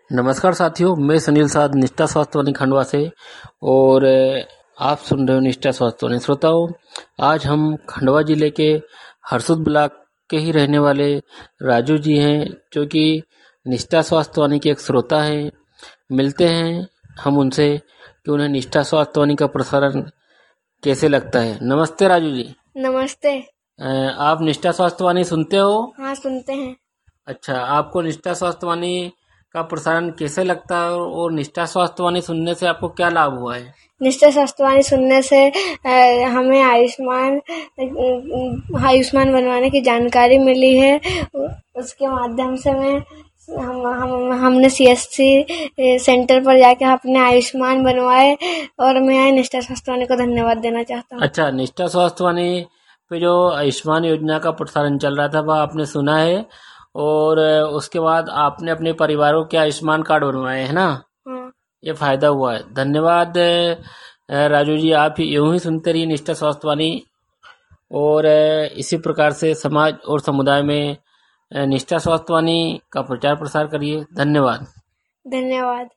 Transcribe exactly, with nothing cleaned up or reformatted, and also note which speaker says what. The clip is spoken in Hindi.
Speaker 1: नमस्कार साथियों, मैं सुनील साध निष्ठा स्वास्थ्यवाणी खंडवा से और आप सुन रहे हो निष्ठा स्वास्थ्यवाणी। श्रोताओं, आज हम खंडवा जिले के हरसुद ब्लॉक के ही रहने वाले राजू जी हैं, जो कि निष्ठा स्वास्थ्यवाणी के एक श्रोता हैं। मिलते हैं हम उनसे कि उन्हें निष्ठा स्वास्थ्यवाणी का प्रसारण कैसे लगता है। नमस्ते राजू जी।
Speaker 2: नमस्ते।
Speaker 1: आप निष्ठा स्वास्थ्यवाणी सुनते हो?
Speaker 2: हाँ, सुनते हैं। अच्छा,
Speaker 1: आपको निष्ठा स्वास्थ्यवाणी का प्रसारण कैसे लगता है और निष्ठा स्वास्थ्यवाणी सुनने से आपको क्या लाभ हुआ है?
Speaker 2: निष्ठा स्वास्थ्यवाणी सुनने से हमें आयुष्मान आयुष्मान बनवाने की जानकारी मिली है। उसके माध्यम से मैं हम हम हमने सीएससी सेंटर पर जाके अपने आयुष्मान बनवाए और मैं निष्ठा स्वास्थ्यवाणी को धन्यवाद देना चाहता हूँ।
Speaker 1: अच्छा, निष्ठा स्वास्थ्यवाणी पे जो आयुष्मान योजना का प्रसारण चल रहा था वह आपने सुना है और उसके बाद आपने अपने परिवारों के आयुष्मान कार्ड बनवाए है ना?
Speaker 2: हाँ।
Speaker 1: ये फायदा हुआ है। धन्यवाद राजू जी। आप यूं ही सुनते रहिए निष्ठा स्वास्थ्यवाणी और इसी प्रकार से समाज और समुदाय में निष्ठा स्वास्थ्यवाणी का प्रचार प्रसार करिए। धन्यवाद।
Speaker 2: धन्यवाद।